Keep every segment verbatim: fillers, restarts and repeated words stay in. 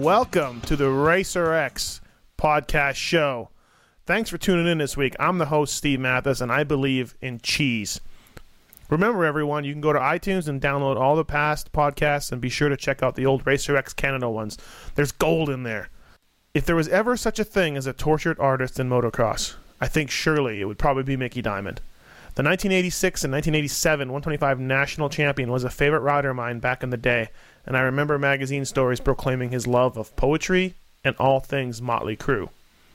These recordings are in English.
welcome to the Racer X podcast show. Thanks for tuning in this week. I'm the host, Steve Mathis, and I believe in cheese. Remember, everyone, you can go to iTunes and download all the past podcasts, and be sure to check out the old Racer X Canada ones. There's gold in there. If there was ever such a thing as a tortured artist in motocross, I think surely it would probably be Mickey Diamond. The nineteen eighty-six and nineteen eighty-seven one twenty-five national champion was a favorite rider of mine back in the day, and I remember magazine stories proclaiming his love of poetry and all things Motley Crue.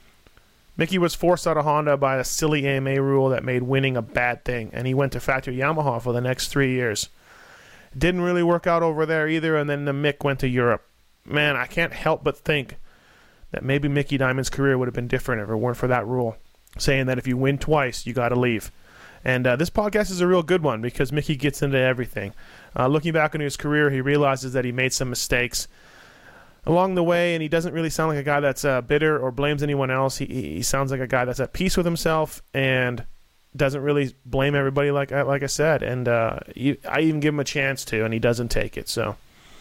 Mickey was forced out of Honda by a silly A M A rule that made winning a bad thing, and he went to factory Yamaha for the next three years. It didn't really work out over there either, and then the Mick went to Europe. Man, I can't help but think that maybe Mickey Diamond's career would have been different if it weren't for that rule, saying that if you win twice, you got to leave. And uh, this podcast is a real good one because Mickey gets into everything. Uh, looking back on his career, he realizes that he made some mistakes along the way, and he doesn't really sound like a guy that's uh, bitter or blames anyone else. He, he sounds like a guy that's at peace with himself and doesn't really blame everybody, like, like I said. And uh, he, I even give him a chance to, and he doesn't take it. So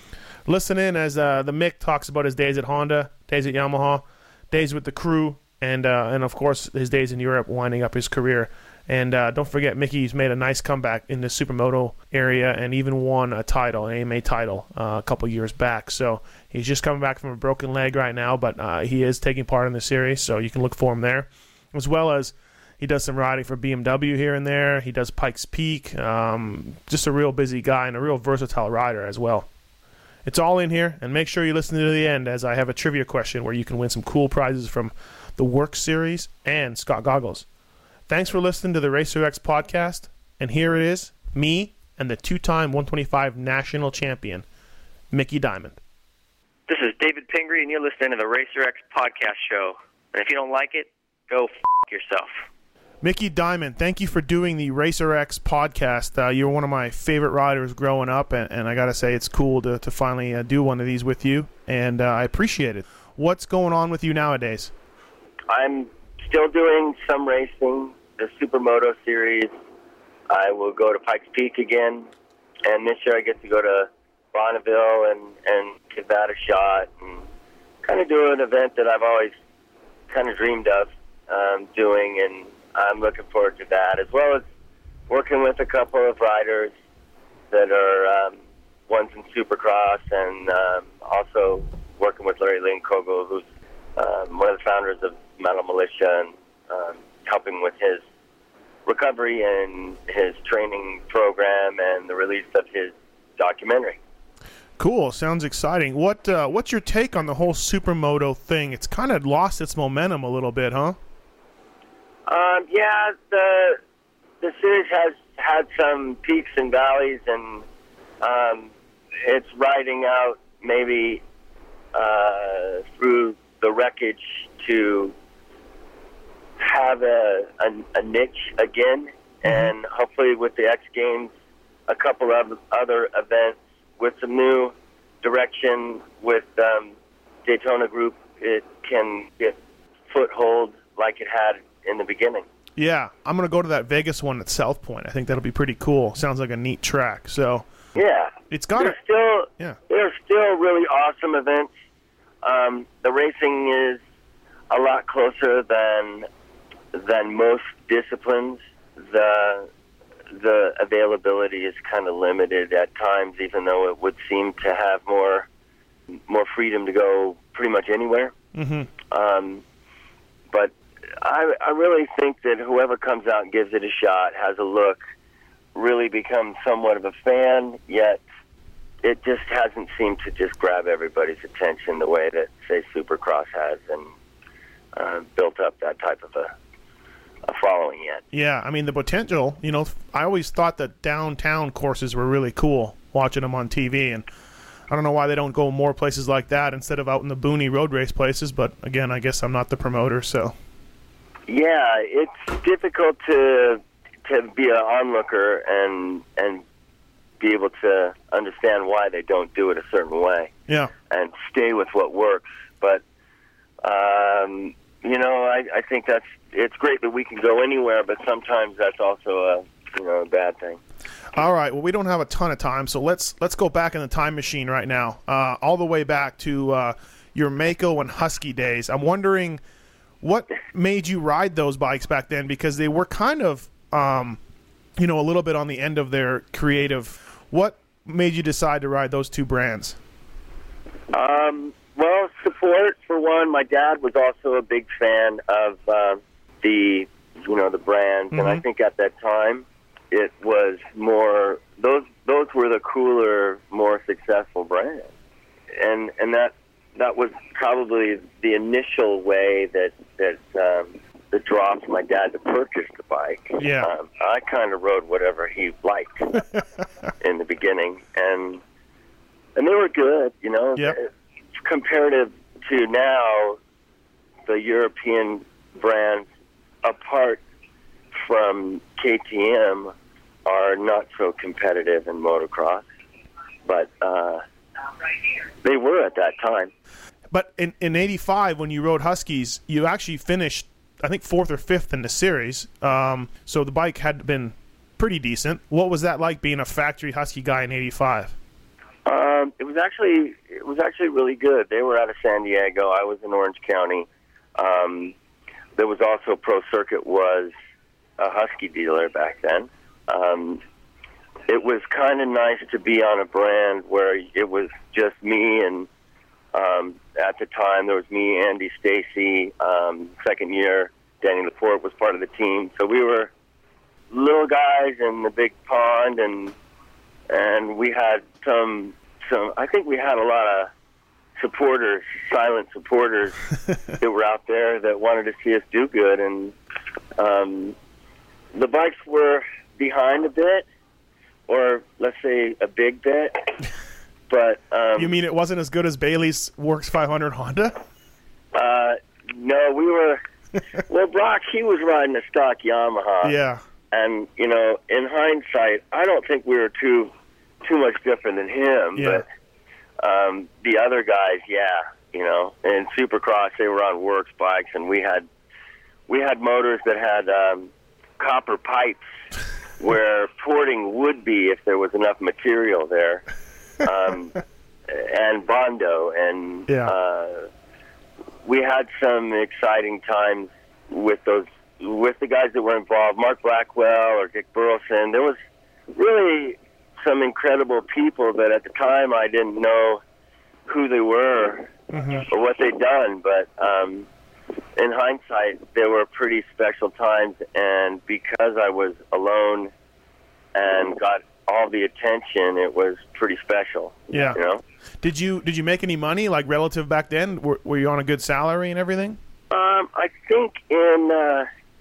listen in as uh, the Mick talks about his days at Honda, days at Yamaha, days with the crew, and, uh, and of course, his days in Europe winding up his career. And uh, don't forget, Mickey's made a nice comeback in the Supermoto area and even won a title, an A M A title, uh, a couple years back. So he's just coming back from a broken leg right now, but uh, he is taking part in the series, so you can look for him there. As well as he does some riding for B M W here and there. He does Pikes Peak. Um, just a real busy guy and a real versatile rider as well. It's all in here, and make sure you listen to the end as I have a trivia question where you can win some cool prizes from the Work Series and Scott Goggles. Thanks for listening to the Racer X podcast, and here it is, me and the two-time one twenty-five national champion, Mickey Diamond. This is David Pingree, and you're listening to the Racer X podcast show. And if you don't like it, go f*** yourself. Mickey Diamond, thank you for doing the Racer X podcast. Uh, you were one of my favorite riders growing up, and, and I got to say it's cool to, to finally uh, do one of these with you, and uh, I appreciate it. What's going on with you nowadays? I'm still doing some racing, the Supermoto series. I will go to Pikes Peak again, and this year I get to go to Bonneville and, and give that a shot and kind of do an event that I've always kind of dreamed of um, doing, and I'm looking forward to that, as well as working with a couple of riders that are um, ones in Supercross, and um, also working with Larry Lane-Kogel, who's um, one of the founders of Metal Militia, and um, helping with his recovery and his training program and the release of his documentary. Cool. Sounds exciting. What uh, What's your take on the whole Supermoto thing? It's kind of lost its momentum a little bit, huh? Um, yeah, the the series has had some peaks and valleys, and um, it's riding out maybe uh, through the wreckage to have a, a, a niche again, mm-hmm. and hopefully with the X Games, a couple of other events with some new direction with um, Daytona Group, it can get foothold like it had in the beginning. Yeah, I'm going to go to that Vegas one at South Point. I think that'll be pretty cool. Sounds like a neat track. So yeah, it's got there's still yeah. There's still really awesome events. Um, the racing is a lot closer than than most disciplines. The the availability is kind of limited at times, even though it would seem to have more more freedom to go pretty much anywhere. Mm-hmm. Um, but I, I really think that whoever comes out and gives it a shot, has a look, really becomes somewhat of a fan, yet it just hasn't seemed to just grab everybody's attention the way that, say, Supercross has, and uh, built up that type of a, a following yet. Yeah, I mean, the potential, you know, I always thought that downtown courses were really cool, watching them on T V, and I don't know why they don't go more places like that instead of out in the boony road race places, but again, I guess I'm not the promoter, so... Yeah, it's difficult to to be an onlooker and and be able to understand why they don't do it a certain way. Yeah, and stay with what works. But um, you know, I, I think that's it's great that we can go anywhere, but sometimes that's also a you know a bad thing. All right. Well, we don't have a ton of time, so let's let's go back in the time machine right now, uh, all the way back to uh, your Mako and Husky days. I'm wondering what made you ride those bikes back then, because they were kind of, um, you know, a little bit on the end of their creative. What made you decide to ride those two brands? Um, well, support for one. My dad was also a big fan of uh, the, you know, the brands, mm-hmm. and I think at that time it was more those those were the cooler, more successful brands, and and that that was probably the initial way that that um, that dropped my dad to purchase the bike. Yeah, um, I kind of rode whatever he liked in the beginning, and and they were good, you know. Yep. Comparative to now, the European brands, apart from K T M, are not so competitive in motocross, but uh, they were at that time. But in in eighty-five, when you rode Huskies, you actually finished, I think, fourth or fifth in the series. Um, so the bike had been pretty decent. What was that like, being a factory Husky guy in eighty-five? Um, it was actually it was actually really good. They were out of San Diego. I was in Orange County. Um, there was also Pro Circuit was a Husky dealer back then. Um, it was kind of nice to be on a brand where it was just me, and um, at the time there was me, Andy Stacy. Um, second year, Danny Laporte was part of the team. So we were little guys in the big pond, and and we had some some. I think we had a lot of supporters, silent supporters that were out there that wanted to see us do good, and um, the bikes were behind a bit, or let's say a big bit. But um, you mean it wasn't as good as Bailey's Works five hundred Honda? Uh, no, we were. Well, Brock, he was riding a stock Yamaha. Yeah. And you know, in hindsight, I don't think we were too too much different than him. Yeah. But um, the other guys, yeah, you know, in Supercross they were on Works bikes, and we had we had motors that had um, copper pipes where porting would be if there was enough material there, um, and Bondo, and yeah. uh, we had some exciting times with those. With the guys that were involved, Mark Blackwell or Dick Burleson. There was really some incredible people that at the time I didn't know who they were mm-hmm. or what they'd done, but um, in hindsight, they were pretty special times, and because I was alone and got all the attention, it was pretty special. Yeah. You know? Did you did you make any money, like, relative back then? Were, were you on a good salary and everything? Um, I think in... Uh,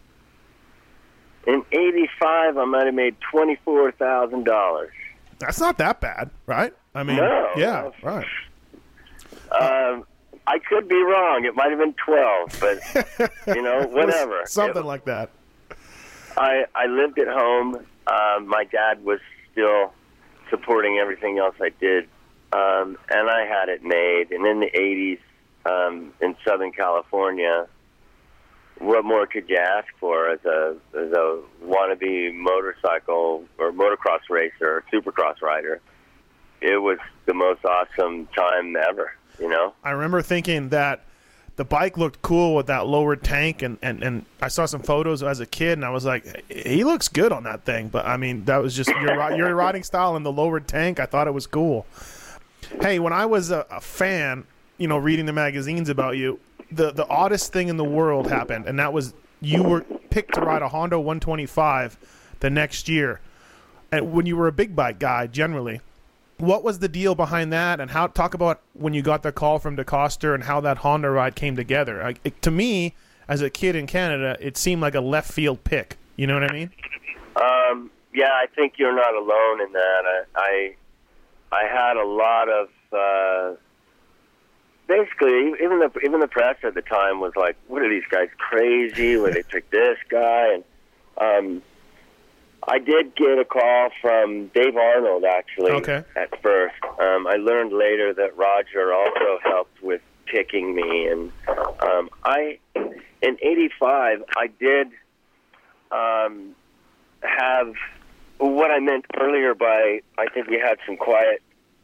In eighty-five, I might have made twenty-four thousand dollars. That's not that bad, right? I mean, no. Yeah, right. Um, I could be wrong. It might have been twelve, but, you know, whatever. Something it, like that. I, I lived at home. Um, my dad was still supporting everything else I did, um, and I had it made. And in the eighties, um, in Southern California, what more could you ask for as a as a wannabe motorcycle or motocross racer or supercross rider? It was the most awesome time ever, you know? I remember thinking that the bike looked cool with that lowered tank, and, and, and I saw some photos as a kid, and I was like, he looks good on that thing. But, I mean, that was just your, your riding style and the lowered tank. I thought it was cool. Hey, when I was a, a fan, you know, reading the magazines about you, The the oddest thing in the world happened, and that was you were picked to ride a Honda one twenty-five the next year. And when you were a big bike guy, generally, what was the deal behind that? And how talk about when you got the call from DeCoster and how that Honda ride came together? Like, it, to me, as a kid in Canada, it seemed like a left field pick. You know what I mean? Um, yeah, I think you're not alone in that. I I, I had a lot of. Uh, Basically, even the even the press at the time was like, "What are these guys crazy? Where they pick this guy?" And um, I did get a call from Dave Arnold actually. Okay. At first, um, I learned later that Roger also helped with picking me, and um, I in eighty-five I did um, have what I meant earlier by I think we had some quiet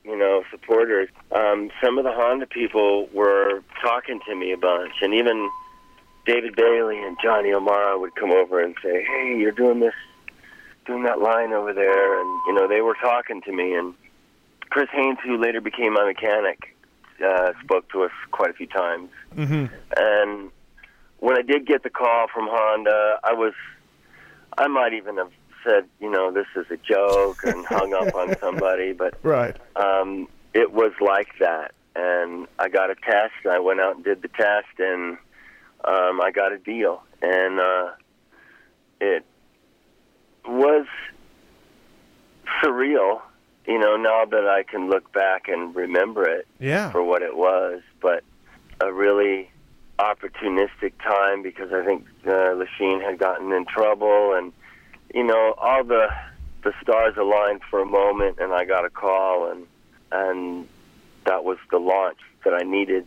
you know, supporters. Um, some of the Honda people were talking to me a bunch, and even David Bailey and Johnny O'Mara would come over and say, "Hey, you're doing this, doing that line over there," and you know, they were talking to me. And Chris Haynes, who later became my mechanic, uh, spoke to us quite a few times. Mm-hmm. And when I did get the call from Honda, I was, I might even have said, you know, this is a joke and hung up on somebody, but right. um, it was like that. And I got a test, and I went out and did the test, and um, I got a deal. And uh, it was surreal, you know, now that I can look back and remember it yeah. for what it was, but a really opportunistic time because I think uh, Lechien had gotten in trouble, and you know, all the the stars aligned for a moment, and I got a call, and and that was the launch that I needed.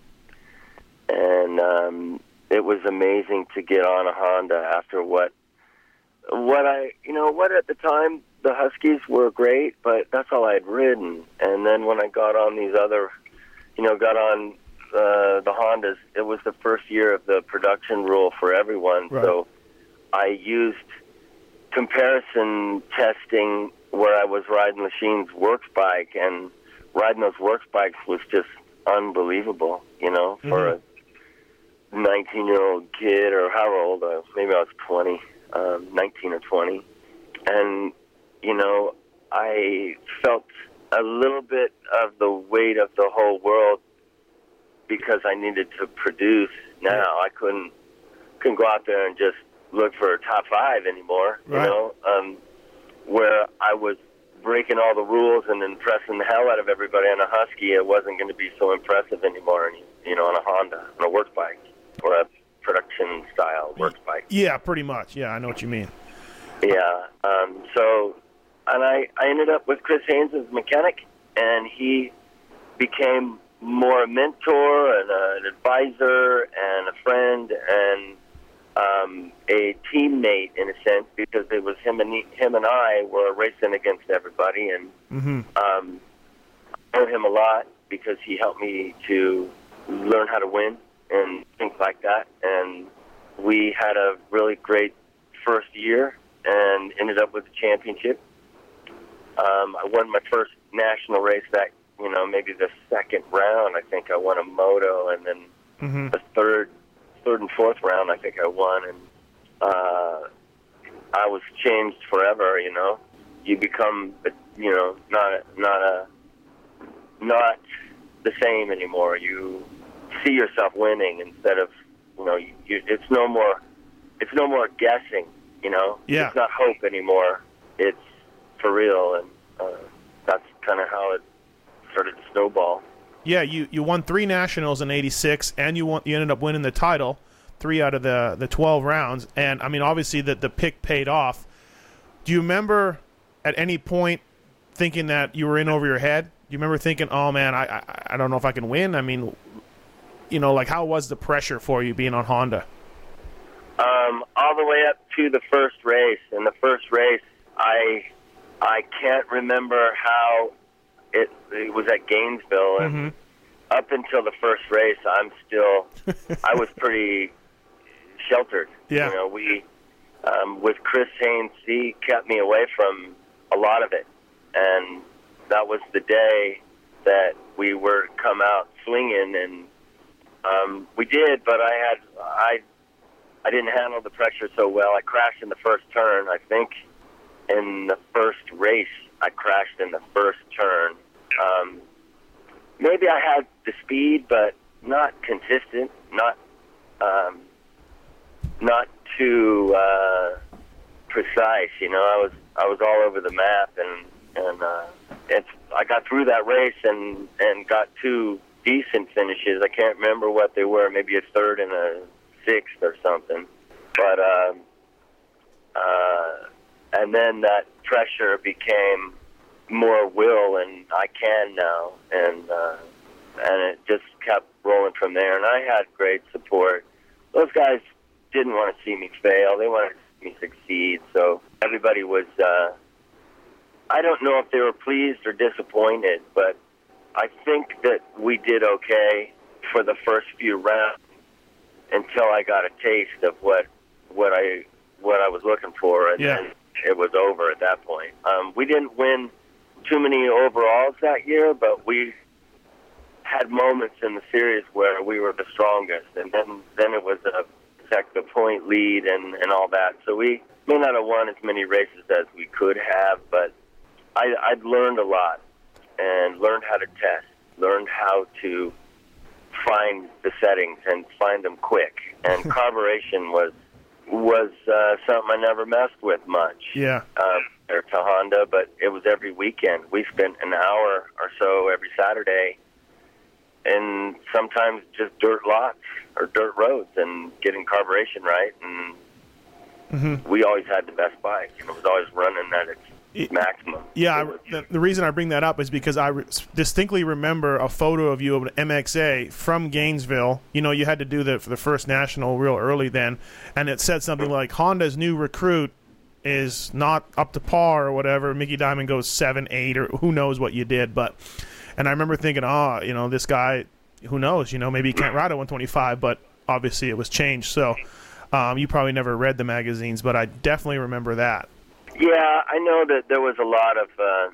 And um, it was amazing to get on a Honda after what what I you know what at the time the Huskies were great, but that's all I had ridden. And then when I got on these other, you know, got on uh, the Hondas, it was the first year of the production rule for everyone, right. so I used comparison testing where I was riding Lechien's works bike, and riding those works bikes was just unbelievable, you know, for mm-hmm. a nineteen-year-old kid, or how old, uh, maybe I was twenty, um, nineteen or twenty, and, you know, I felt a little bit of the weight of the whole world because I needed to produce now. I couldn't, couldn't go out there and just look for a top five anymore, you right. know, um, where I was breaking all the rules and impressing the hell out of everybody on a Husky. It wasn't going to be so impressive anymore, you know, on a Honda, on a works bike, or a production-style works bike. Yeah, pretty much. Yeah, I know what you mean. Yeah. Um, so, and I, I ended up with Chris Haynes as mechanic, and he became more a mentor and a, an advisor and a friend and Um, a teammate in a sense, because it was him and he, him and I were racing against everybody, and mm-hmm. um, I owe him a lot because he helped me to learn how to win and things like that. And we had a really great first year and ended up with the championship. Um, I won my first national race that, you know, maybe the second round. I think I won a moto, and then mm-hmm. the third. third and fourth round, I think I won, and uh, I was changed forever. You know, you become, you know, not a, not a, not the same anymore. You see yourself winning instead of, you know, you, you, it's no more, it's no more guessing. You know, yeah. It's not hope anymore. It's for real, and uh, that's kind of how it started to snowball. Yeah, you, you won three nationals in eighty-six, and you won, you ended up winning the title, three out of the, the twelve rounds. And, I mean, obviously the, the pick paid off. Do you remember at any point thinking that you were in over your head? Do you remember thinking, oh, man, I, I, I don't know if I can win? I mean, you know, like, how was the pressure for you being on Honda? Um, all the way up to the first race. In the first race, I I can't remember how it, it was at Gainesville, and mm-hmm. up until the first race, I'm still, I was pretty sheltered. Yeah. You know, we, um, with Chris Haynes, he kept me away from a lot of it, and that was the day that we were to come out swinging, and um, we did, but I had, I, I didn't handle the pressure so well. I crashed in the first turn. I think in the first race, I crashed in the first turn. Um, maybe I had the speed, but not consistent, not um, not too uh, precise. You know, I was I was all over the map, and and uh, it's I got through that race and and got two decent finishes. I can't remember what they were, maybe a third and a sixth or something. But um, uh, and then that pressure became more will, and I can now, and uh, and it just kept rolling from there. And I had great support. Those guys didn't want to see me fail; they wanted to see me succeed. So everybody was. Uh, I don't know if they were pleased or disappointed, but I think that we did okay for the first few rounds until I got a taste of what what I what I was looking for, and yeah. then it was over at that point. Um, we didn't win too many overalls that year, but we had moments in the series where we were the strongest, and then then it was a second point lead and, and all that. So we may not have won as many races as we could have, but I, I'd learned a lot and learned how to test, learned how to find the settings and find them quick. And carburation was was uh, something I never messed with much. Yeah. Um, or to Honda, but it was every weekend. We spent an hour or so every Saturday, and sometimes just dirt lots or dirt roads, and getting carburation right. And mm-hmm. we always had the best bike, and it was always running at its it, maximum. Yeah, I, the, the reason I bring that up is because I re- distinctly remember a photo of you of an M X A from Gainesville. You know, you had to do the for the first national real early then, and it said something like Honda's new recruit is not up to par or whatever. Mickey Diamond goes seven, eight, or who knows what you did, but. And I remember thinking, oh, you know, this guy, who knows, you know, maybe he can't ride a one twenty-five, but obviously it was changed. So um, you probably never read the magazines, but I definitely remember that. Yeah, I know that there was a lot of, uh,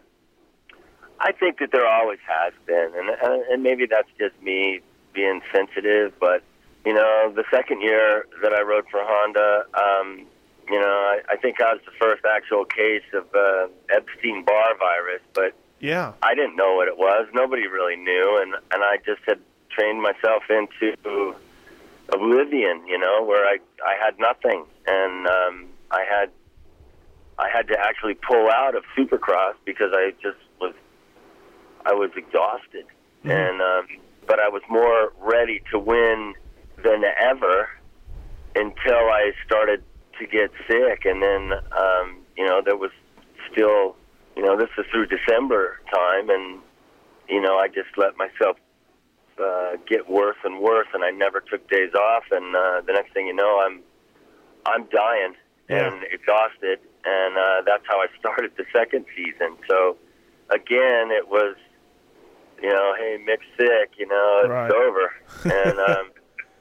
I think that there always has been, and, and maybe that's just me being sensitive, but, you know, the second year that I rode for Honda, um, you know, I, I think I was the first actual case of uh, Epstein-Barr virus, but yeah, I didn't know what it was. Nobody really knew, and, and I just had trained myself into oblivion, you know, where I I had nothing, and um, I had I had to actually pull out of Supercross because I just was I was exhausted, mm-hmm. and um, but I was more ready to win than ever until I started to get sick, and then um, you know there was still. You know, this is through December time, and, you know, I just let myself uh, get worse and worse, and I never took days off, and uh, the next thing you know, I'm I'm dying yeah. and exhausted, and uh, that's how I started the second season. So, again, it was, you know, hey, Mick's sick, you know, it's right. over. And um,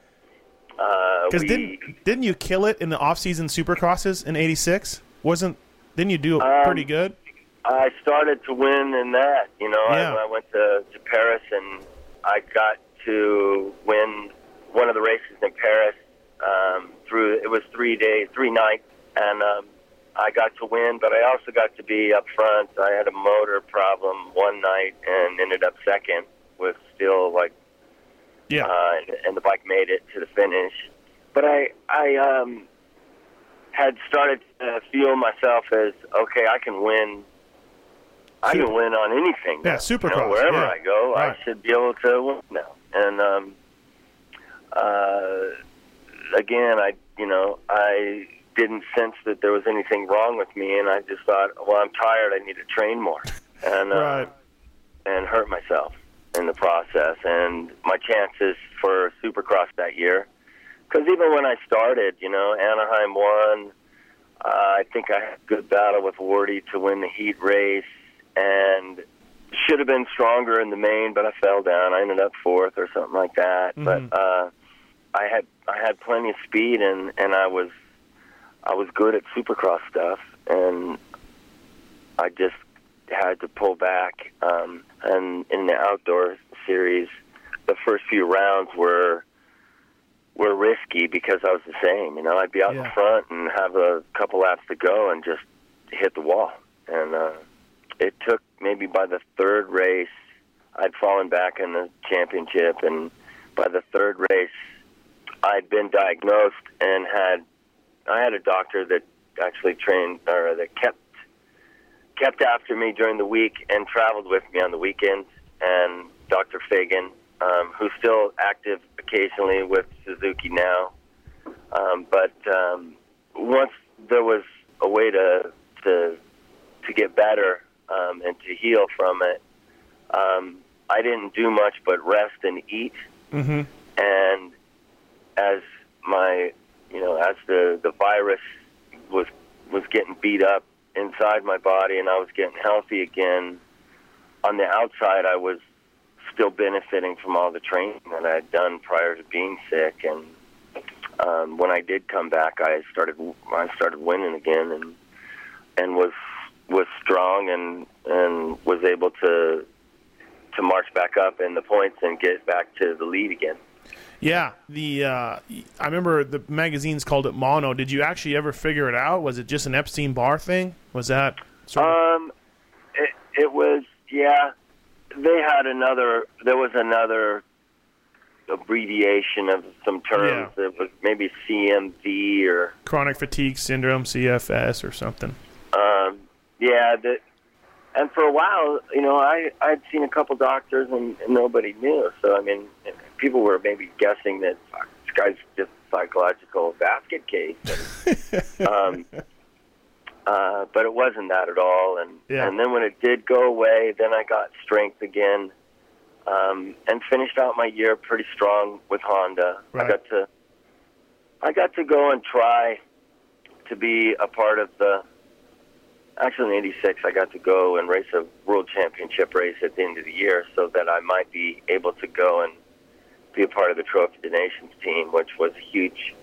uh, Because we... didn't, didn't you kill it in the off-season Supercrosses in eighty-six? Wasn't, didn't you do it um, pretty good? I started to win in that, you know. Yeah. I, I went to, to Paris, and I got to win one of the races in Paris um, through, it was three days, three nights, and um, I got to win, but I also got to be up front. I had a motor problem one night and ended up second with still, like, yeah, uh, and, and the bike made it to the finish. But I, I um, had started to feel myself as, okay, I can win. I can win on anything. Yeah, Supercross. You know, wherever yeah. I go, right. I should be able to win now. And um, uh, again, I, you know, I didn't sense that there was anything wrong with me, and I just thought, well, I'm tired. I need to train more, and uh, right. and hurt myself in the process. And my chances for Supercross that year, because even when I started, you know, Anaheim won. Uh, I think I had a good battle with Wardy to win the heat race. And should have been stronger in the main, but I fell down. I ended up fourth or something like that. Mm-hmm. But uh, I had I had plenty of speed, and, and I was I was good at Supercross stuff, and I just had to pull back. Um, and in the outdoor series, the first few rounds were were risky because I was the same. You know, I'd be out yeah. in front and have a couple laps to go and just hit the wall, and. Uh, It took maybe by the third race, I'd fallen back in the championship, and by the third race, I'd been diagnosed and had I had a doctor that actually trained or that kept kept after me during the week and traveled with me on the weekends. And Doctor Fagan, um, who's still active occasionally with Suzuki now, um, but um, once there was a way to to to get better. Um, and to heal from it, um, I didn't do much but rest and eat. Mm-hmm. And as my, you know, as the, the virus was was getting beat up inside my body, and I was getting healthy again, on the outside I was still benefiting from all the training that I had done prior to being sick. And um, when I did come back, I started I started winning again, and and was was strong and and was able to to march back up in the points and get back to the lead again. Yeah, the uh, I remember the magazines called it mono. Did you actually ever figure it out? Was it just an Epstein-Barr thing? Was that sort of... Um, it, it was, yeah. They had another, there was another abbreviation of some terms. Yeah. It was maybe C M V or... Chronic fatigue syndrome, C F S or something. Um, yeah, the, and for a while, you know, I, I'd seen a couple doctors and, and nobody knew. So, I mean, people were maybe guessing that fuck, this guy's just a psychological basket case. And, um, uh, but it wasn't that at all. And, yeah. and then when it did go away, then I got strength again, um, and finished out my year pretty strong with Honda. Right. I got to, I got to go and try to be a part of the, actually in eighty-six, I got to go and race a world championship race at the end of the year so that I might be able to go and be a part of the Trophy of the Nations team, which was a huge,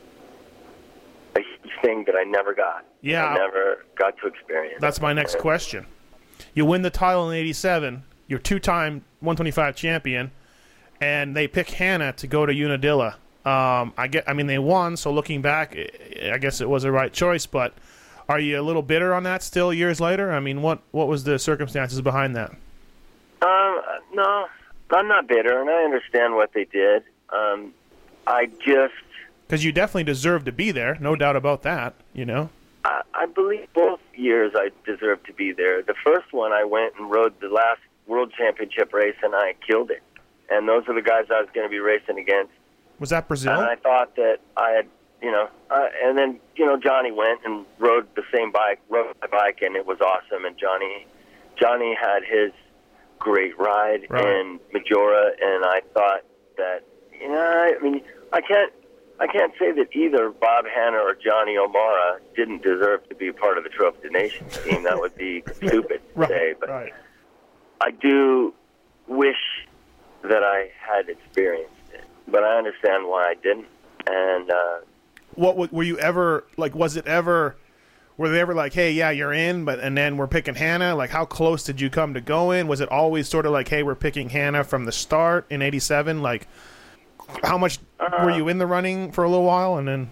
a huge thing that I never got. Yeah. I never got to experience. That's my next question. You win the title in eighty-seven, you're two-time one twenty-five champion, and they pick Hannah to go to Unadilla. Um, I get, I mean, they won, so looking back, I guess it was the right choice, but are you a little bitter on that still years later? I mean, what, what was the circumstances behind that? Um, no, I'm not bitter, and I understand what they did. Um, I just... Because you definitely deserve to be there, no doubt about that, you know? I, I believe both years I deserved to be there. The first one, I went and rode the last World Championship race, and I killed it. And those are the guys I was going to be racing against. Was that Brazil? And I thought that I had, you know, uh, and then, you know, Johnny went and rode the same bike, rode my bike, and it was awesome. And Johnny, Johnny had his great ride Right. in Majora, and I thought that, you know, I mean, I can't, I can't say that either Bob Hanna or Johnny O'Mara didn't deserve to be part of the Trophy of the Nations team. That would be stupid to right, say, but right. I do wish that I had experienced it, but I understand why I didn't. And uh, what w- were you ever like? Was it ever? Were they ever like, "Hey, yeah, you're in," but and then we're picking Hannah? Like, how close did you come to going? Was it always sort of like, "Hey, we're picking Hannah from the start in eighty-seven"? Like, how much uh, were you in the running for a little while, and then?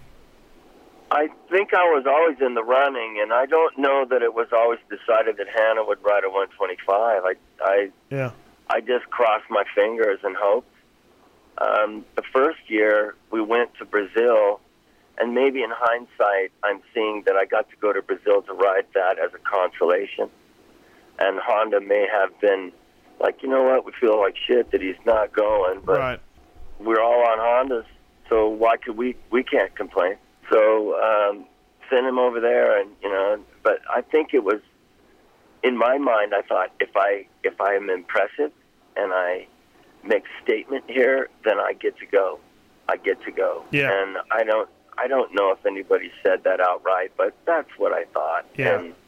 I think I was always in the running, and I don't know that it was always decided that Hannah would ride a one twenty-five. I, I, Yeah. I just crossed my fingers and hoped. Um, the first year we went to Brazil, and maybe in hindsight, I'm seeing that I got to go to Brazil to ride that as a consolation. And Honda may have been like, you know what, we feel like shit that he's not going, but Right. we're all on Hondas, so why could we? We can't complain. So um, send him over there, and you know. But I think it was in my mind. I thought if I if I am impressive and I make a statement here, then I get to go. I get to go. Yeah. And I don't. I don't know if anybody said that outright, but that's what I thought. Yeah. And,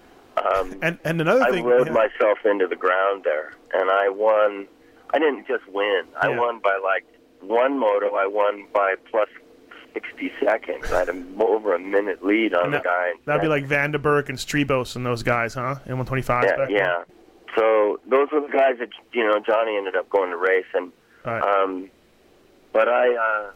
um, And and another I thing. rode yeah. myself into the ground there, and I won. I didn't just win. I Yeah. won by like one moto. I won by plus sixty seconds. I had a, over a minute lead on And the that, guy. that'd be like Vandenberg and Strebos and those guys, huh? In one twenty-five. Yeah, yeah. So those were the guys that, you know, Johnny ended up going to race, and Right. um, but I uh,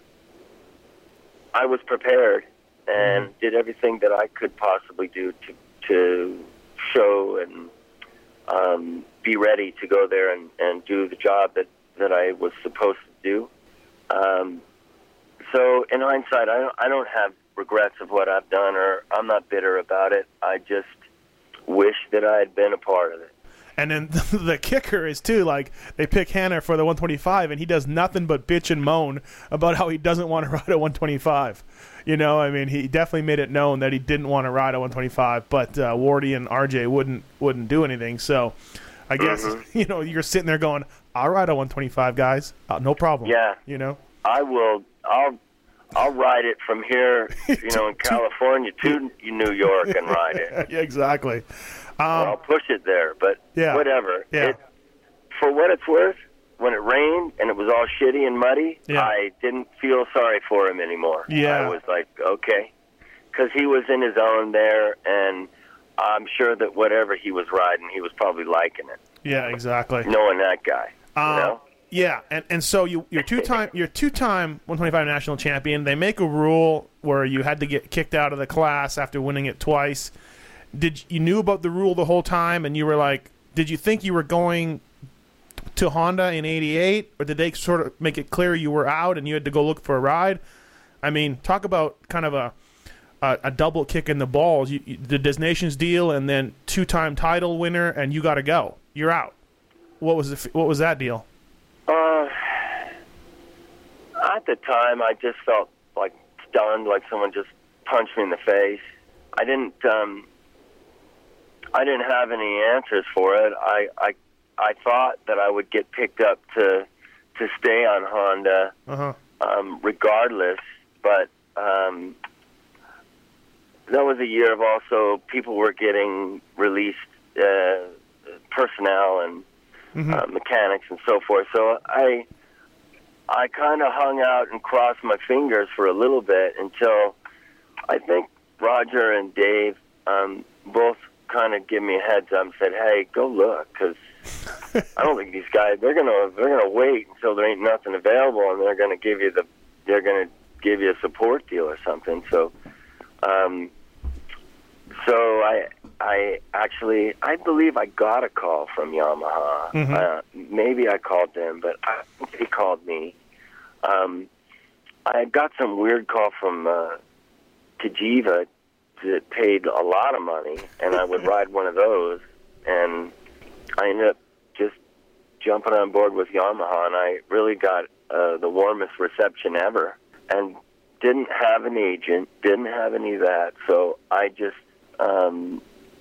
I was prepared and Mm-hmm. did everything that I could possibly do to to show and um, be ready to go there and, and do the job that, that I was supposed to do. Um, so in hindsight, I don't, I don't have regrets of what I've done, or I'm not bitter about it. I just wish that I had been a part of it. And then the kicker is, too, like, they pick Hannah for the one twenty-five, and he does nothing but bitch and moan about how he doesn't want to ride a one twenty-five. You know, I mean, he definitely made it known that he didn't want to ride a one twenty-five, but uh, Wardy and R J wouldn't wouldn't do anything. So I guess, Mm-hmm. you know, you're sitting there going, I'll ride a one twenty-five, guys. Uh, no problem. Yeah. You know? I will. I'll. I'll ride it from here, you know, in California to New York and ride it. Yeah, exactly. Or Um, I'll push it there, but Yeah. whatever. Yeah. It, for what it's worth, when it rained and it was all shitty and muddy, Yeah. I didn't feel sorry for him anymore. Yeah. I was like, okay, because he was in his own there, and I'm sure that whatever he was riding, he was probably liking it. Yeah, exactly. Knowing that guy, Um, you know. Yeah, and, and so you you're two time you're two time one twenty-five national champion. They make a rule where you had to get kicked out of the class after winning it twice. Did you knew about the rule the whole time, and you were like, did you think you were going to Honda in eighty-eight, or did they sort of make it clear you were out and you had to go look for a ride? I mean, talk about kind of a a, a double kick in the balls. You, you, the Des Nations deal, and then two time title winner, and you got to go. You're out. What was the, what was that deal? Uh, at the time, I just felt like stunned, like someone just punched me in the face. I didn't, um, I didn't have any answers for it. I, I, I thought that I would get picked up to, to stay on Honda, Uh-huh. um, regardless. But um, that was a year of also people were getting released, uh, personnel and. Mm-hmm. Uh, mechanics and so forth. So I I kind of hung out and crossed my fingers for a little bit until I think Roger and Dave um, both kind of give me a heads up and said, "Hey, go look, because I don't think these guys they're gonna they're gonna wait until there ain't nothing available, and they're gonna give you the they're gonna give you a support deal or something." So. Um, So I, I actually, I believe I got a call from Yamaha. Mm-hmm. Uh, maybe I called them, but I think they called me. Um, I got some weird call from uh, Tajiva that paid a lot of money, and I would ride one of those. And I ended up just jumping on board with Yamaha, and I really got uh, the warmest reception ever. And didn't have an agent, didn't have any of that, so I just um,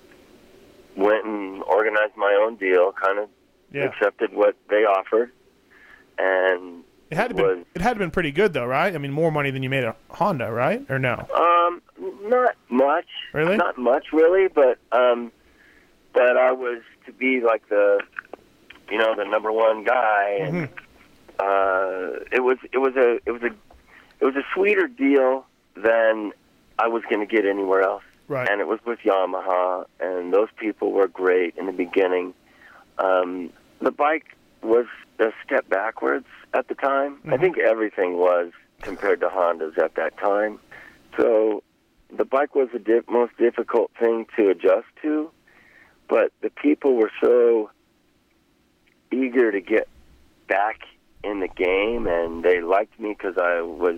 went and organized my own deal, kind of Yeah. accepted what they offered, and It had to was been it had to been pretty good though, right? I mean, more money than you made at Honda, right? Or no? um, not much, Really? not much really, but um, but I was to be like the, you know, the number one guy, and Mm-hmm. uh, it was it was a it was a it was a sweeter deal than I was going to get anywhere else. Right. And it was with Yamaha, and those people were great in the beginning. Um, the bike was a step backwards at the time. Mm-hmm. I think everything was compared to Honda's at that time. So the bike was the di- most difficult thing to adjust to, but the people were so eager to get back in the game, and they liked me because I was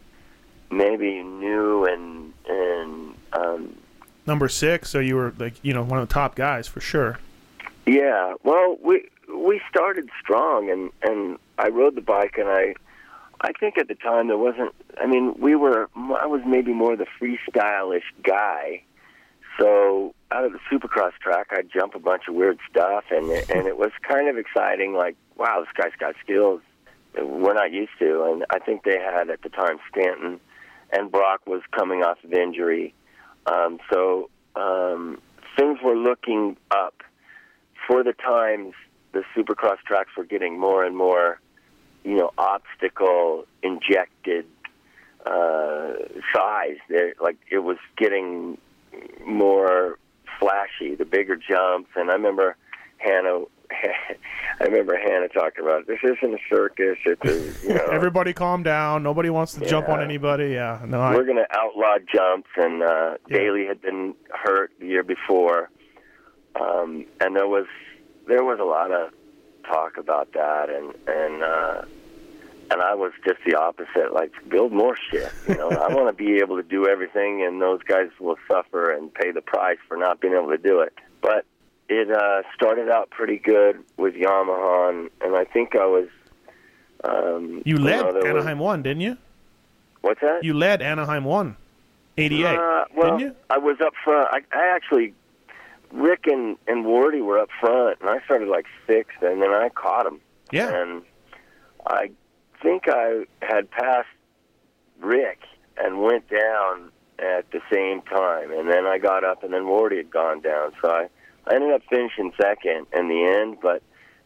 maybe new and and um, Number six, so you were like, you know, one of the top guys for sure. yeah. Well, we we started strong, and and I rode the bike, and I I think at the time there wasn't. I mean, we were. I was maybe more the freestyle-ish guy. So out of the Supercross track, I'd jump a bunch of weird stuff, and it, and it was kind of exciting. Like, wow, this guy's got skills that we're not used to. And I think they had at the time Stanton, and Brock was coming off of injury. Um, so um, things were looking up. For the times, the Supercross tracks were getting more and more, you know, obstacle injected uh, size. They're, like it was getting more flashy, the bigger jumps. And I remember Hannah. I remember Hannah talking about, this isn't a circus. It's a, you know, Everybody calm down. Nobody wants to jump on Yeah. anybody. Yeah, no, I, we're going to outlaw jumps, and uh, Yeah. Bailey had been hurt the year before, um, and there was there was a lot of talk about that, and and uh, and I was just the opposite. Like, build more shit. You know, I want to be able to do everything, and those guys will suffer and pay the price for not being able to do it. But it uh, started out pretty good with Yamaha, and, and I think I was. Um, you led know, there was- Anaheim one, didn't you? What's that? You led Anaheim one, eighty-eight, Uh, well, didn't you? I was up front. I, I actually, Rick and, and Wardy were up front, and I started like sixth, and then I caught them. Yeah. And I think I had passed Rick and went down at the same time, and then I got up, and then Wardy had gone down. So I, I ended up finishing second in the end, but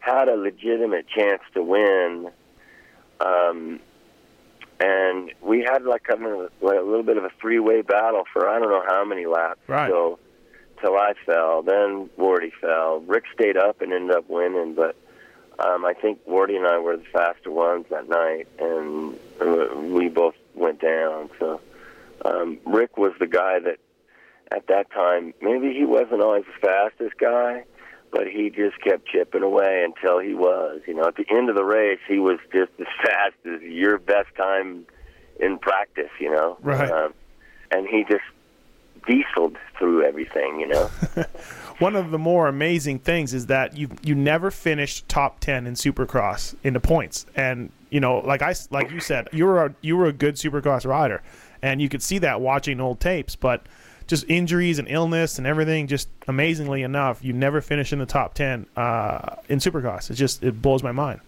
had a legitimate chance to win. Um, and we had like kind of like a little bit of a three-way battle for I don't know how many laps. Right. So till I fell, then Wardy fell. Rick stayed up and ended up winning, but um, I think Wardy and I were the faster ones that night, and we both went down. So um, Rick was the guy that at that time, maybe he wasn't always the fastest guy, but he just kept chipping away until he was. You know, at the end of the race, he was just as fast as your best time in practice, you know. Right. Um, and he just dieseled through everything, you know. One of the more amazing things is that you you never finished top ten in Supercross in the points, and you know, like I like you said, you were a, you were a good Supercross rider, and you could see that watching old tapes. But just injuries and illness and everything, just amazingly enough, you never finished in the top ten uh, in Supercross. It just it blows my mind.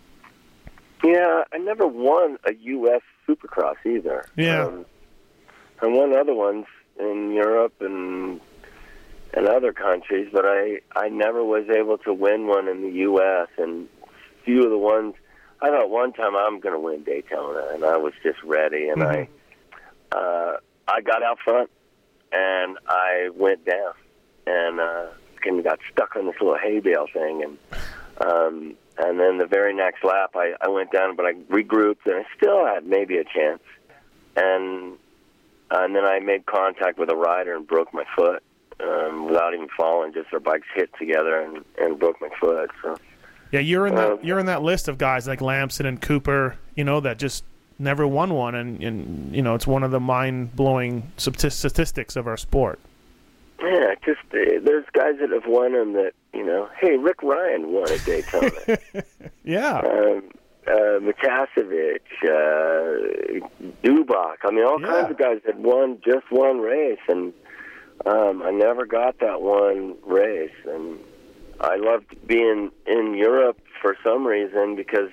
Yeah, I never won a U S Supercross either. Yeah, um, I won other ones in Europe and and other countries, but I, I never was able to win one in the U S And few of the ones, I thought one time I'm going to win Daytona, and I was just ready, and mm-hmm. I uh, I got out front, and I went down, and uh, and got stuck on this little hay bale thing, and um, and then the very next lap I, I went down, but I regrouped, and I still had maybe a chance, and and then I made contact with a rider and broke my foot. Um, without even falling, just our bikes hit together and, and broke my foot. So yeah, you're in that um, you're in that list of guys like Lamson and Cooper, you know, that just never won one, and, and you know, it's one of the mind blowing statistics of our sport. Yeah, just uh, there's guys that have won them that you know. Hey, Rick Ryan won at Daytona. yeah. Um, uh, Matasevich, uh, Dubach. I mean, all yeah. kinds of guys that won just one race, and Um, I never got that one race, and I loved being in Europe for some reason because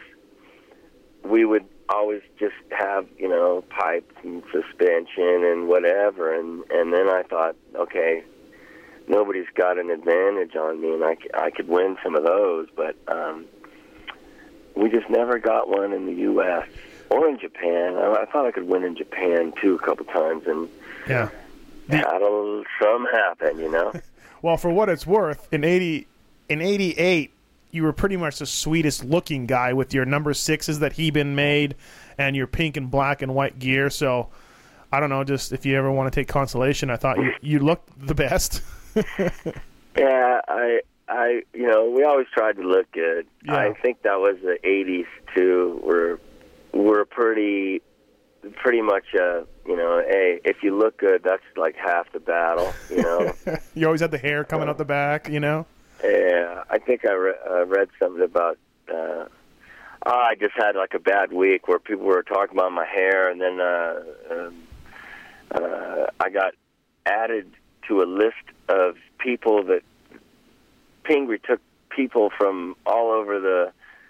we would always just have, you know, pipes and suspension and whatever, and, and then I thought, okay, nobody's got an advantage on me, and I, I could win some of those, but um, we just never got one in the U S or in Japan. I, I thought I could win in Japan, too, a couple times, and yeah. that'll some happen, you know. Well, for what it's worth, in eighty, in eighty-eight, you were pretty much the sweetest looking guy with your number sixes that Heben made, and your pink and black and white gear. So, I don't know, just if you ever want to take consolation, I thought you you looked the best. yeah, I, I, you know, we always tried to look good. Yeah. I think that was the eighties too. We're we're pretty. Pretty much, uh, you know, hey, if you look good, that's like half the battle, you know. You always had the hair coming uh, out the back, you know. Yeah, I think I re- uh, read something about. Uh, oh, I just had like a bad week where people were talking about my hair, and then uh, um, uh, I got added to a list of people that Pingree took people from all over the.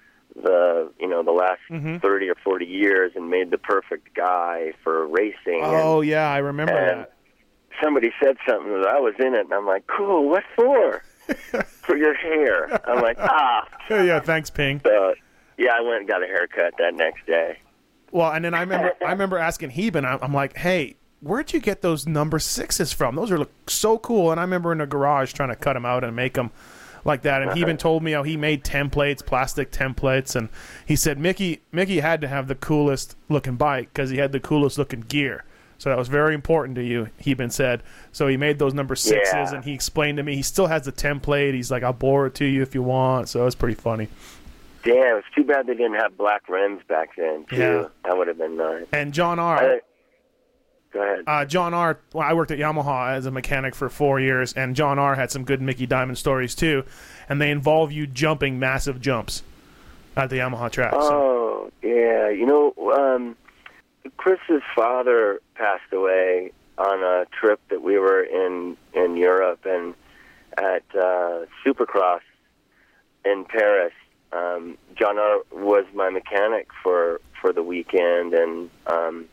the you know the last mm-hmm. thirty or forty years and made the perfect guy for racing. Oh and, yeah, I remember and that. Somebody said something that I was in it, and I'm like, cool, what for? For your hair. I'm like, ah. Yeah, thanks, Ping. So yeah, I went and got a haircut that next day. Well, and then I remember I remember asking Heben, I'm like, hey, where'd you get those number sixes from? Those are look so cool. And I remember in a garage trying to cut them out and make them like that, and he even told me how he made templates, plastic templates, and he said Mickey Mickey had to have the coolest looking bike because he had the coolest looking gear. So that was very important to you, Heben said. So he made those number sixes, yeah. and he explained to me he still has the template. He's like, I'll borrow it to you if you want. So it was pretty funny. Damn, it's too bad they didn't have black rims back then, too. Yeah. That would have been nice. And John R. I, Go ahead. Uh, John R. Well, I worked at Yamaha as a mechanic for four years, and John R. had some good Mickey Diamond stories too, and they involve you jumping massive jumps at the Yamaha track. Oh, so. yeah. You know, um, Chris's father passed away on a trip that we were in in Europe, and at uh, Supercross in Paris. Um, John R. was my mechanic for, for the weekend, and um,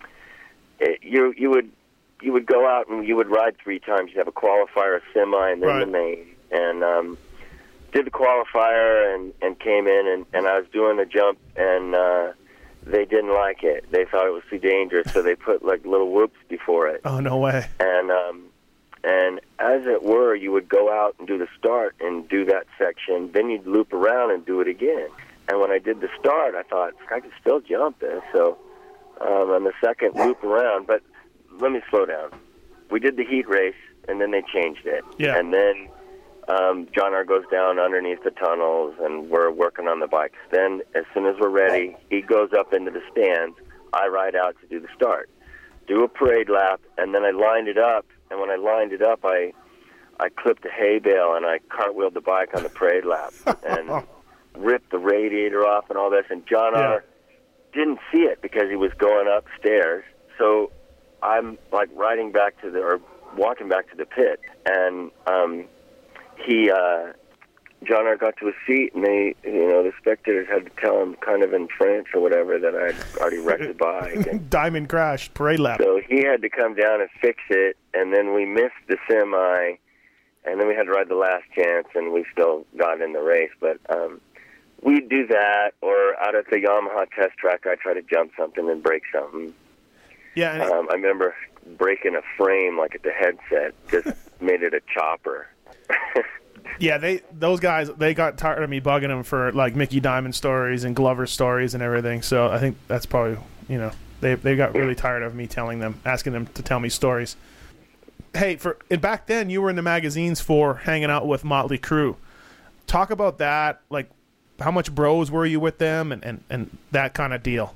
it, you you would you would go out and you would ride three times. You'd have a qualifier, a semi, and then right. the main. And um, did the qualifier and, and came in, and, and I was doing a jump, and uh, they didn't like it. They thought it was too dangerous, so they put like little whoops before it. Oh, no way. And um, and as it were, you would go out and do the start and do that section. Then you'd loop around and do it again. And when I did the start, I thought, I could still jump this. So um, on the second loop around, but let me slow down. We did the heat race, and then they changed it. Yeah. And then um, John R. goes down underneath the tunnels, and we're working on the bikes. Then as soon as we're ready, he goes up into the stands. I ride out to do the start, do a parade lap, and then I lined it up. And when I lined it up, I I clipped a hay bale, and I cartwheeled the bike on the parade lap and ripped the radiator off and all this. And John yeah. R. didn't see it because he was going upstairs. So I'm like riding back to the, or walking back to the pit, and um, he, uh, John R. got to his seat, and they, you know, the spectators had to tell him kind of in French or whatever that I'd already wrecked the bike. And Diamond crash, parade lap. so he had to come down and fix it, and then we missed the semi, and then we had to ride the last chance, and we still got in the race. But um, we'd do that, or out at the Yamaha test track, I try to jump something and break something. Yeah, and Um, I remember breaking a frame, like at the headset, just made it a chopper. yeah, they those guys they got tired of me bugging them for like Mickey Diamond stories and Glover stories and everything. So I think that's probably, you know, they they got really tired of me telling them, asking them to tell me stories. Hey, for and back then you were in the magazines for hanging out with Motley Crue. Talk about that, like how much bros were you with them, and, and, and that kind of deal.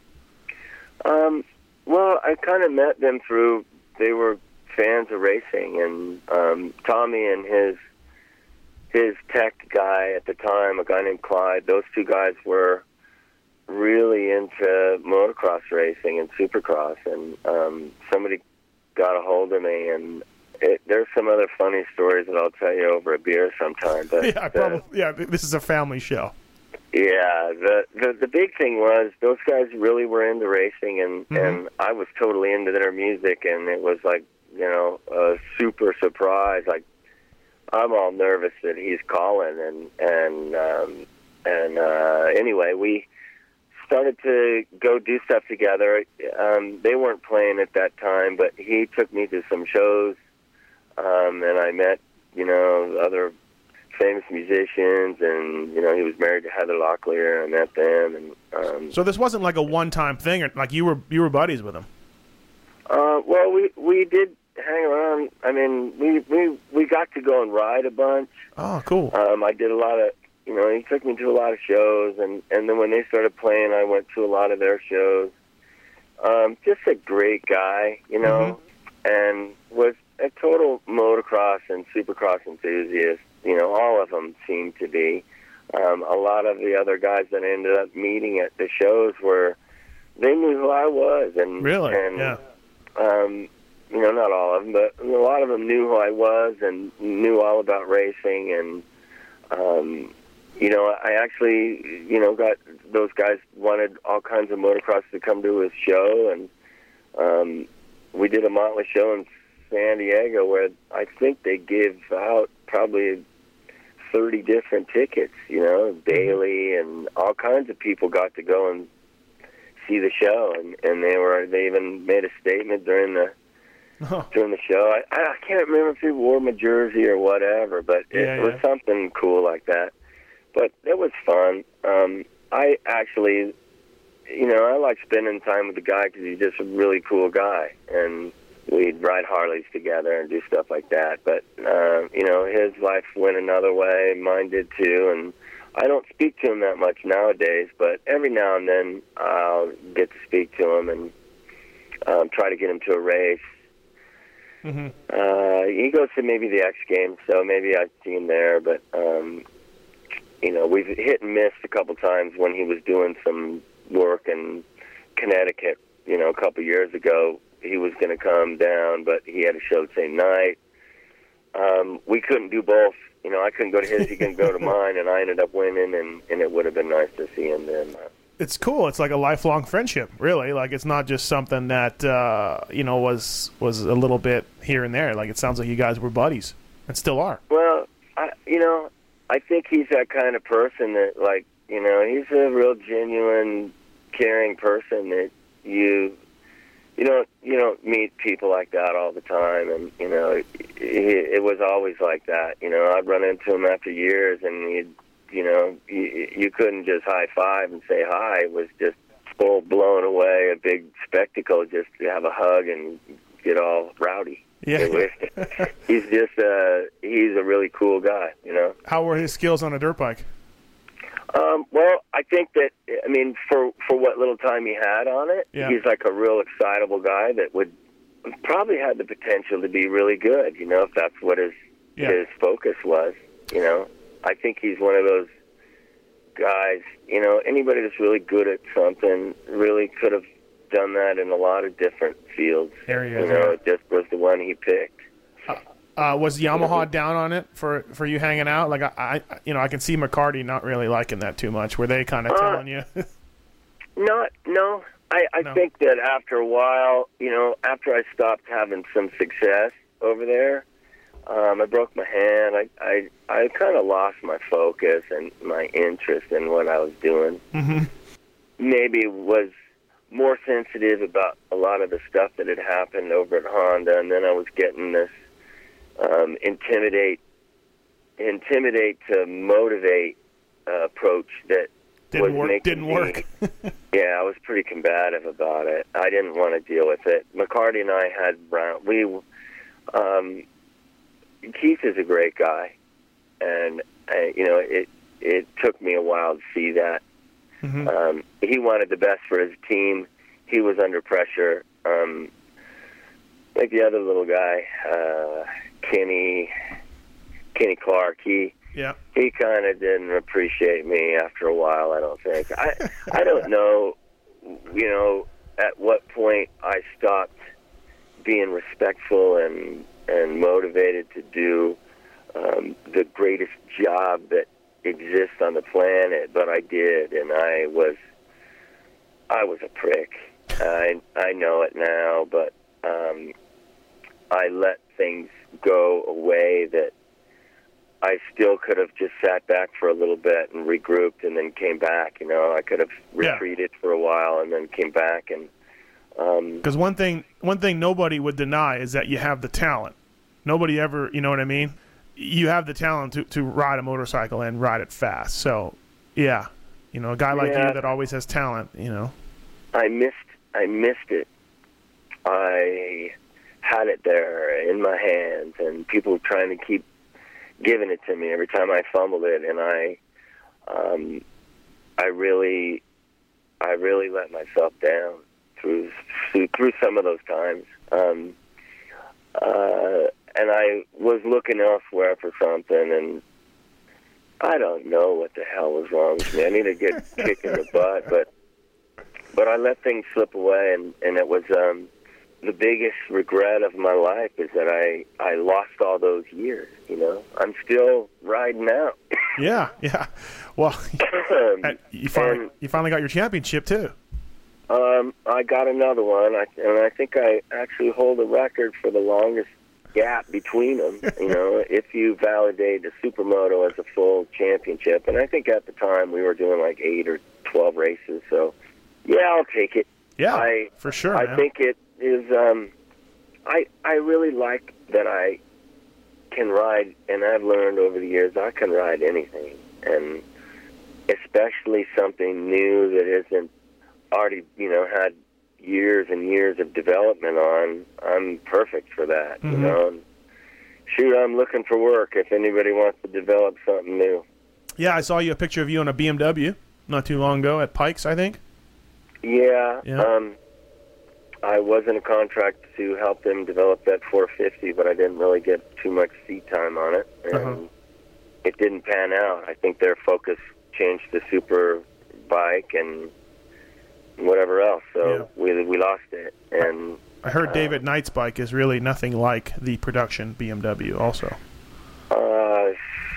Um, well, I kind of met them through, they were fans of racing, and um, Tommy and his his tech guy at the time, a guy named Clyde, those two guys were really into motocross racing and supercross, and um, somebody got a hold of me, and it, there's some other funny stories that I'll tell you over a beer sometime. But yeah, probably. Yeah, this is a family show. Yeah, the, the the big thing was those guys really were into racing, and, mm-hmm. and I was totally into their music, and it was like, you know, a super surprise. Like, I'm all nervous that he's calling, and and um, and uh, anyway, we started to go do stuff together. Um, they weren't playing at that time, but he took me to some shows, um, and I met, you know, other famous musicians, and you know, he was married to Heather Locklear, and I met them. And um, so this wasn't like a one-time thing, or like you were you were buddies with him. Uh, well, we we did hang around. I mean, we we we got to go and ride a bunch. Oh, cool. Um, I did a lot of, you know, he took me to a lot of shows, and and then when they started playing, I went to a lot of their shows. Um, just a great guy, you know, mm-hmm. and was a total motocross and supercross enthusiast. You know, all of them seemed to be. Um, a lot of the other guys that I ended up meeting at the shows were, they knew who I was. And, really? And, yeah. Um, you know, not all of them, but a lot of them knew who I was and knew all about racing. And, um, you know, I actually, you know, got those guys wanted all kinds of motocross to come to his show. And um, we did a Motley show in San Diego where I think they gave out probably thirty different tickets, you know, daily, and all kinds of people got to go and see the show, and, and they were they even made a statement during the oh. during the show. I, I can't remember if they wore my jersey or whatever, but it yeah, was yeah. something cool like that. But it was fun. Um, I actually, you know, I like spending time with the guy because he's just a really cool guy, and we'd ride Harleys together and do stuff like that. But, uh, you know, his life went another way. Mine did too. And I don't speak to him that much nowadays, but every now and then I'll get to speak to him and um, try to get him to a race. Mm-hmm. Uh, he goes to maybe the X Games, so maybe I've seen him there. But, um, you know, we've hit and missed a couple times when he was doing some work in Connecticut, you know, a couple years ago. He was going to come down, but he had a show the same night. Um, we couldn't do both. You know, I couldn't go to his, he couldn't go to mine, and I ended up winning, and, and it would have been nice to see him then. It's cool. It's like a lifelong friendship, really. Like, it's not just something that, uh, you know, was was a little bit here and there. Like, it sounds like you guys were buddies and still are. Well, I, you know, I think he's that kind of person that, like, you know, he's a real genuine, caring person that you, you don't, you don't meet people like that all the time. And, you know, it, it, it was always like that. You know, I'd run into him after years, and he'd, you know, you, you couldn't just high five and say hi. It was just full blown away, a big spectacle just to have a hug and get all rowdy. Yeah. he's just, uh, he's a really cool guy, you know. How were his skills on a dirt bike? Um, well, I think that, I mean, for, for what little time he had on it, yeah. he's like a real excitable guy that would probably had the potential to be really good, you know, if that's what his yeah. his focus was, you know. I think he's one of those guys, you know, anybody that's really good at something really could have done that in a lot of different fields. Areas, you know, yeah. it just was the one he picked. Uh, uh, was Yamaha down on it for, for you hanging out? Like, I, I, you know, I can see McCarty not really liking that too much. Were they kind of uh, telling you? Not, no. I, I no. think that after a while, you know, after I stopped having some success over there, um, I broke my hand. I, I, I kind of lost my focus and my interest in what I was doing. Mm-hmm. Maybe was more sensitive about a lot of the stuff that had happened over at Honda, and then I was getting this um, intimidate, intimidate to motivate uh, approach that didn't was work. making Didn't me, work. yeah, I was pretty combative about it. I didn't want to deal with it. McCarty and I had round. We, um, Keith is a great guy, and uh, you know it. It took me a while to see that. Mm-hmm. Um, he wanted the best for his team. He was under pressure. Um, like the other little guy, uh, Kenny, Kenny Clark. He yeah. he kind of didn't appreciate me after a while. I don't think. I I don't know. You know, at what point I stopped being respectful and and motivated to do um, the greatest job that exists on the planet, but I did, and I was I was a prick. I I know it now, but um, I let things go away that I still could have just sat back for a little bit and regrouped and then came back. You know, I could have retreated yeah. for a while and then came back. And because um, one thing one thing nobody would deny is that you have the talent. Nobody ever, you know what I mean? You have the talent to, to ride a motorcycle and ride it fast. So, yeah, you know, a guy like yeah, you that always has talent, you know. I missed, I missed it. I had it there in my hands, and people were trying to keep giving it to me every time I fumbled it, and I, um, I really, I really let myself down through through, through some of those times. Um, uh, And I was looking elsewhere for something, and I don't know what the hell was wrong with me. I need to get kicked in the butt, but but I let things slip away, and, and it was um, the biggest regret of my life is that I, I lost all those years, you know. I'm still riding out. yeah, yeah. Well, you finally, and, you finally got your championship, too. Um, I got another one, I, and I think I actually hold a record for the longest gap between them, you know, if you validate the Supermoto as a full championship. And I think at the time we were doing like eight or twelve races, so yeah, I'll take it. Yeah, I, for sure, I man. think it is, um, I, I really like that I can ride, and I've learned over the years I can ride anything, and especially something new that isn't already, you know, had years and years of development on. I'm perfect for that, mm-hmm. you know. And shoot, I'm looking for work if anybody wants to develop something new. Yeah, I saw you a picture of you on a B M W not too long ago at Pikes, I think. Yeah, yeah. Um, I was in a contract to help them develop that four fifty, but I didn't really get too much seat time on it, and uh-huh. it didn't pan out. I think their focus changed to super bike and whatever else, so yeah. we we lost it. And I heard uh, David Knight's bike is really nothing like the production B M W also. Uh, uh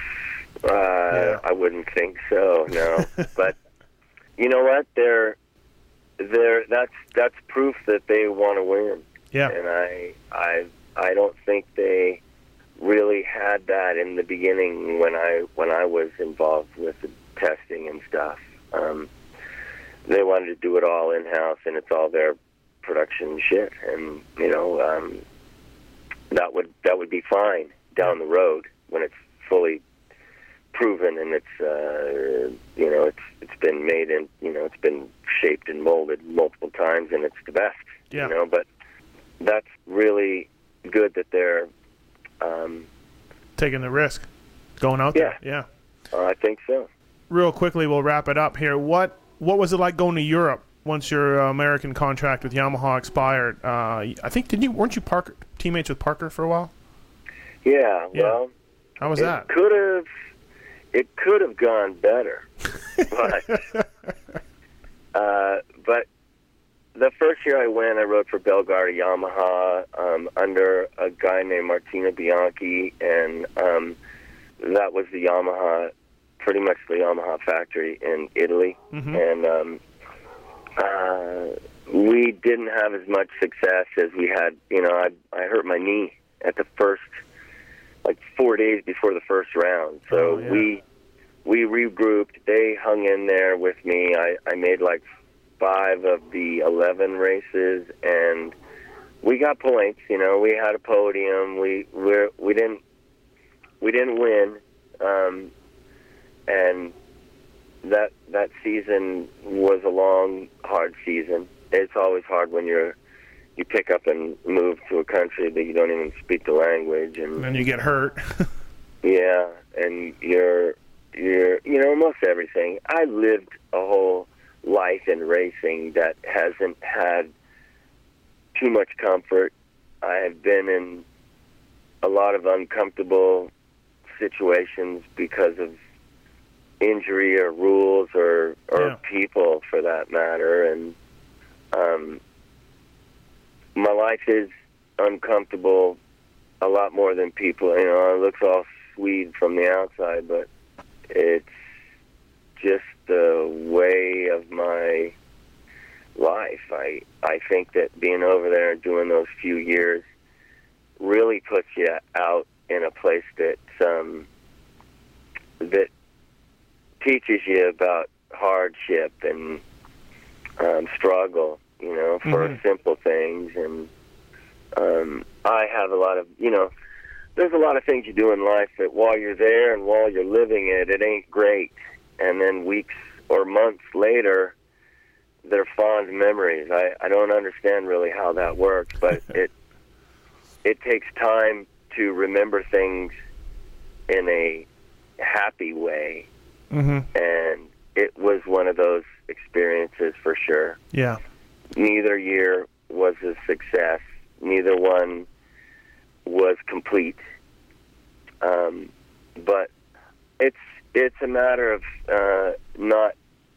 yeah. I wouldn't think so, no. But you know what? They're they're that's that's proof that they want to win. Yeah. And I I I don't think they really had that in the beginning when I when I was involved with the testing and stuff. Um, they wanted to do it all in-house, and it's all their production shit. And, you know, um, that would that would be fine down the road when it's fully proven and it's, uh, you know, it's it's been made and, you know, it's been shaped and molded multiple times, and it's the best, yeah. you know. But that's really good that they're um, taking the risk, going out yeah. there. Yeah, uh, I think so. Real quickly, we'll wrap it up here. What what was it like going to Europe once your uh, American contract with Yamaha expired? Uh, I think didn't you weren't you Parker teammates with Parker for a while? Yeah. Yeah. Well, how was it that? Could have it could have gone better, but uh, but the first year I went, I rode for Belgarda Yamaha um, under a guy named Martino Bianchi, and um, that was the Yamaha. Pretty much the Yamaha factory in Italy, mm-hmm. and um, uh, we didn't have as much success as we had. You know, I I hurt my knee at the first, like four days before the first round. So oh, yeah. we we regrouped. They hung in there with me. I I made like five of the eleven races, and we got points. You know, we had a podium. We we we didn't we didn't win. Um, And that that season was a long, hard season. It's always hard when you're you pick up and move to a country that you don't even speak the language, and, and then you get hurt. yeah, and you're you're you know almost everything. I lived a whole life in racing that hasn't had too much comfort. I have been in a lot of uncomfortable situations because of injury or rules or or yeah. people for that matter, and um, my life is uncomfortable a lot more than people. You know, it looks all sweet from the outside, but it's just the way of my life. I I think that being over there and doing those few years really puts you out in a place that um, that teaches you about hardship and um, struggle, you know, for mm-hmm. simple things. And um, I have a lot of, you know, there's a lot of things you do in life that while you're there and while you're living it, it ain't great. And then weeks or months later, they're fond memories. I, I don't understand really how that works, but it it takes time to remember things in a happy way. Mm-hmm. And it was one of those experiences for sure. Yeah. Neither year was a success. Neither one was complete. Um, but it's it's a matter of uh, not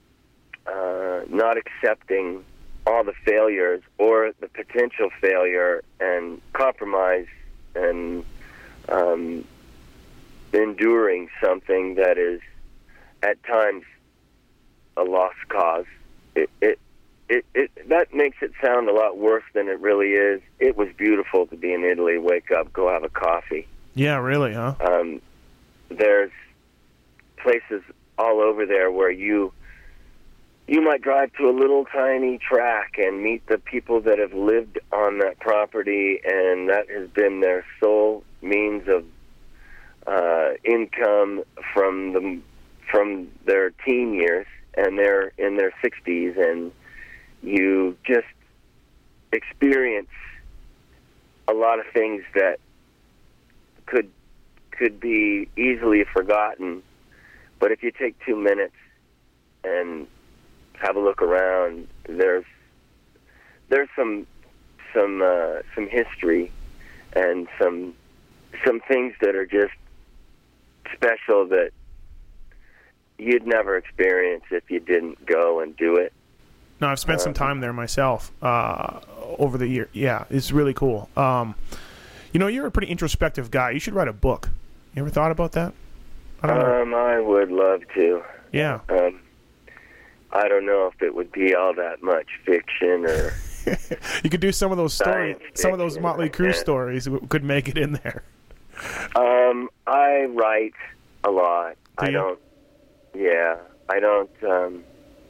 uh, not accepting all the failures or the potential failure and compromise and um, enduring something that is at times a lost cause. It, it it it that makes it sound a lot worse than it really is. It was beautiful to be in Italy, wake up, go have a coffee. Yeah, really, huh? Um, there's places all over there where you you might drive to a little tiny track and meet the people that have lived on that property, and that has been their sole means of uh, income from the from their teen years, and they're in their sixties, and you just experience a lot of things that could could be easily forgotten. But if you take two minutes and have a look around, there's there's some some uh, some history and some some things that are just special that you'd never experience if you didn't go and do it. No, I've spent um, some time there myself uh, over the year. Yeah, it's really cool. Um, you know, you're a pretty introspective guy. You should write a book. You ever thought about that? I don't know. Um, I would love to. Yeah. Um, I don't know if it would be all that much fiction or. You could do some of those stories. Some of those Motley Crue yeah. stories could make it in there. Um, I write a lot. Do I you? don't. Yeah, I don't. Um,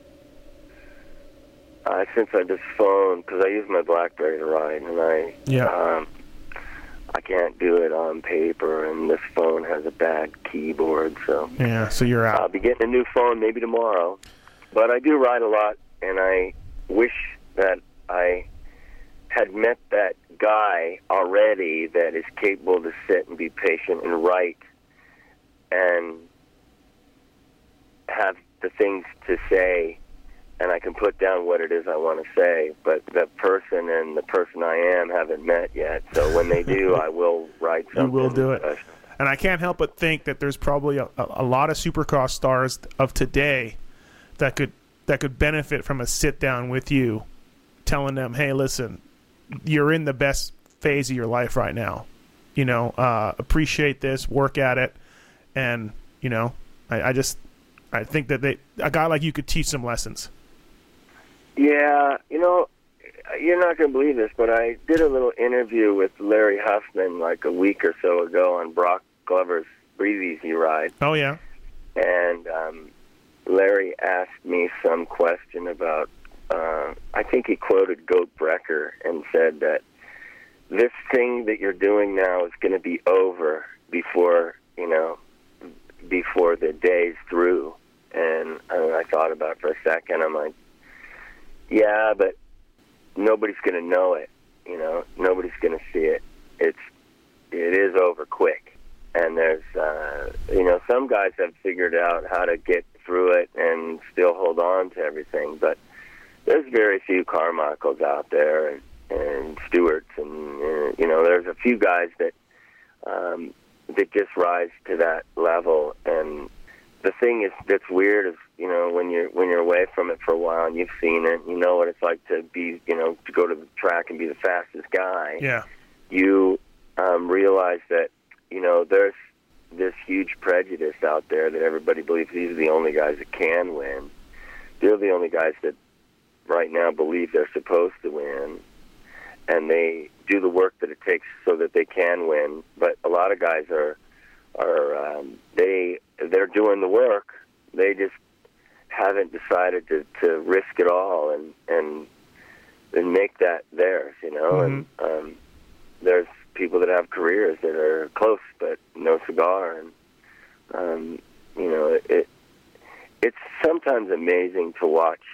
uh, since I just phone, because I use my BlackBerry to write, and I Yeah. um, I can't do it on paper, and this phone has a bad keyboard, so Yeah, so you're I'll out. be getting a new phone maybe tomorrow. But I do write a lot, and I wish that I had met that guy already that is capable to sit and be patient and write and have the things to say, and I can put down what it is I want to say. But that person and the person I am haven't met yet. So when they do, I will write something. You will do it. special. And I can't help but think that there's probably a, a, a lot of Supercross stars of today that could that could benefit from a sit down with you, telling them, "Hey, listen, you're in the best phase of your life right now. You know, uh, appreciate this, work at it, and you know, I, I just I think that they a guy like you could teach some lessons." Yeah, you know, you're not going to believe this, but I did a little interview with Larry Huffman like a week or so ago on Brock Glover's Breathe Easy Ride. Oh yeah, And um, Larry asked me some question about, uh, I think he quoted Goat Brecker and said that this thing that you're doing now is going to be over before, you know, before the day's through. And uh, I thought about it for a second. I'm like, yeah, but nobody's going to know it. You know, nobody's going to see it. It's it is over quick. And there's, uh, you know, some guys have figured out how to get through it and still hold on to everything. But there's very few Carmichaels out there and, and Stewarts. And, uh, you know, there's a few guys that, um, that just rise to that level. And the thing is that's weird is, you know, when you're when you're away from it for a while and you've seen it, you know what it's like to be, you know, to go to the track and be the fastest guy. yeah, You um, realize that, you know, there's this huge prejudice out there that everybody believes these are the only guys that can win. They're the only guys that right now believe they're supposed to win, and they do the work that it takes so that they can win. But a lot of guys are are um, they they're doing the work. They just haven't decided to, to risk it all and and and make that theirs, you know. Mhm. And um, there's people that have careers that are close but no cigar, and um, you know, it, it it's sometimes amazing to watch.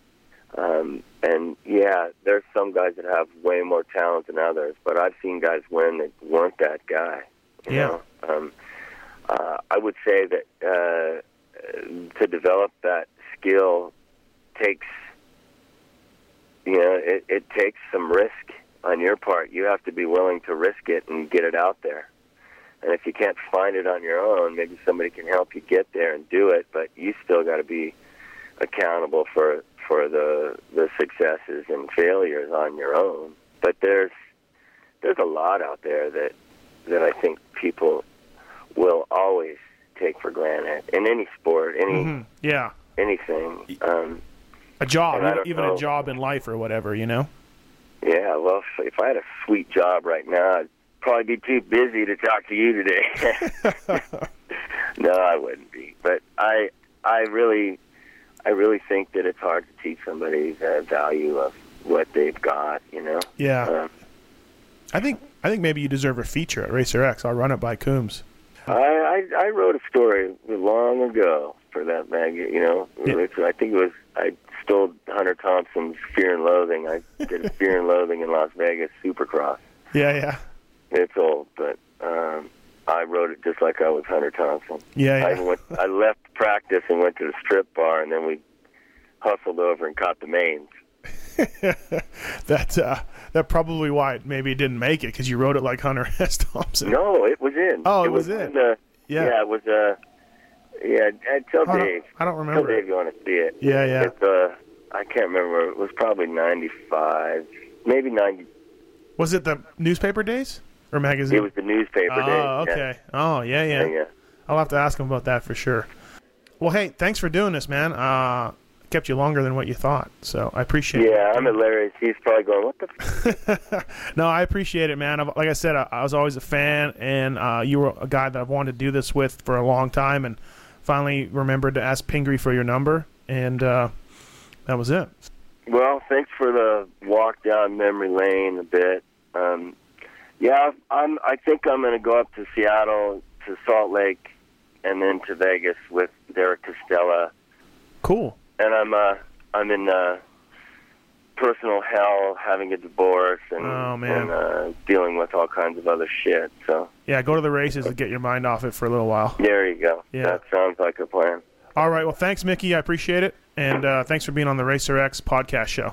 Um, and yeah, there's some guys that have way more talent than others, but I've seen guys win that weren't that guy. You Yeah. know? Um, uh, I would say that uh, to develop that skill takes, you know, it, it takes some risk on your part. You have to be willing to risk it and get it out there. And if you can't find it on your own, maybe somebody can help you get there and do it, but you still got to be accountable for for the the successes and failures on your own. But there's there's a lot out there that that I think people will always take for granted in any sport, any hmm yeah, anything. Um, a job, And I don't even know. a job in life or whatever, you know. yeah, well, if, if I had a sweet job right now, I'd probably be too busy to talk to you today. No, I wouldn't be. But I I really I really think that it's hard to teach somebody the value of what they've got, you know. Yeah, Um, I think I think maybe you deserve a feature at Racer X. I'll run it by Coombs. I, I I wrote a story long ago for that magazine. You know, Yeah. It's- I think it was I stole Hunter Thompson's Fear and Loathing. I did a Fear and Loathing in Las Vegas Supercross. Yeah, yeah, It's old, but um, I wrote it just like I was Hunter Thompson. yeah, I yeah. went. I left practice and went to the strip bar, and then we hustled over and caught the mains. that uh, that probably why it maybe didn't make it because you wrote it like Hunter S. Thompson. No, it was in. Oh, it was in. The, Yeah. yeah, it was. Uh, yeah, uh, tell I don't, Dave. I don't Tell remember. Dave It. you want to see it. Yeah, yeah. It's, uh, I can't remember. It was probably ninety-five, maybe ninety. Was it the newspaper days or magazine? It was the newspaper oh, days. okay. Oh, yeah, yeah, Yeah, yeah. I'll have to ask him about that for sure. Well, hey, thanks for doing this, man. Uh, kept you longer than what you thought. So I appreciate it. Yeah, I'm hilarious. He's probably going, what the f-? No, I appreciate it, man. Like I said, I, I was always a fan, and uh, you were a guy that I've wanted to do this with for a long time, and finally remembered to ask Pingree for your number, and uh, that was it. Well, thanks for the walk down memory lane a bit. Um, yeah, I'm, I think I'm going to go up to Seattle, to Salt Lake, and then to Vegas with Derek Costella. Cool. And I'm uh, I'm in uh, personal hell, having a divorce, and, oh, man. and uh, dealing with all kinds of other shit. So yeah, go to the races and get your mind off it for a little while. There you go. Yeah. That sounds like a plan. All right. Well, thanks, Mickey. I appreciate it, and uh, thanks for being on the Racer X podcast show.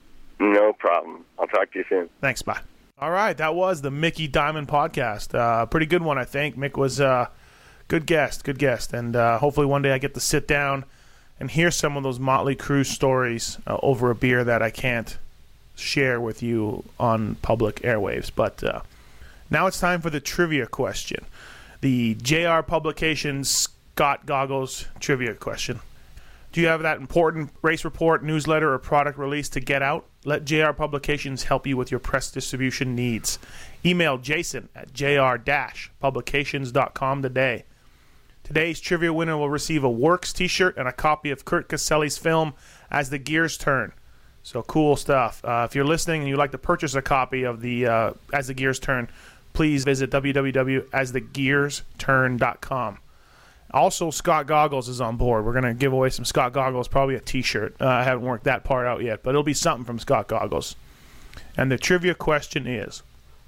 No problem. I'll talk to you soon. Thanks. Bye. All right. That was the Mickey Diamond podcast. Uh, pretty good one, I think. Mick was a uh, good guest, good guest, and uh, hopefully one day I get to sit down and hear some of those Motley Crue stories uh, over a beer that I can't share with you on public airwaves. But uh, now it's time for the trivia question. The J R Publications Scott Goggles trivia question. Do you have that important race report, newsletter, or product release to get out? Let J R Publications help you with your press distribution needs. Email Jason at j r dash publications dot com today. Today's trivia winner will receive a Works t-shirt and a copy of Kurt Caselli's film As the Gears Turn. So cool stuff. Uh, if you're listening and you'd like to purchase a copy of the uh, As the Gears Turn, please visit w w w dot as the gears turn dot com. Also, Scott Goggles is on board. We're going to give away some Scott Goggles, probably a t-shirt. Uh, I haven't worked that part out yet, but it'll be something from Scott Goggles. And the trivia question is,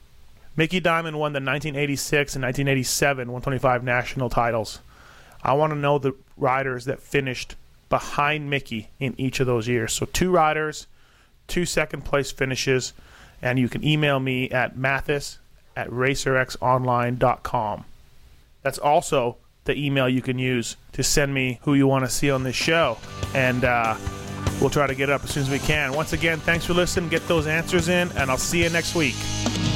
Mickey Diamond won the nineteen eighty-six and nineteen eighty-seven one twenty-five national titles. I want to know the riders that finished behind Mickey in each of those years. So two riders, two second-place finishes, and you can email me at mathis at racer x online dot com. That's also the email you can use to send me who you want to see on this show, and uh, we'll try to get it up as soon as we can. Once again, thanks for listening. Get those answers in, and I'll see you next week.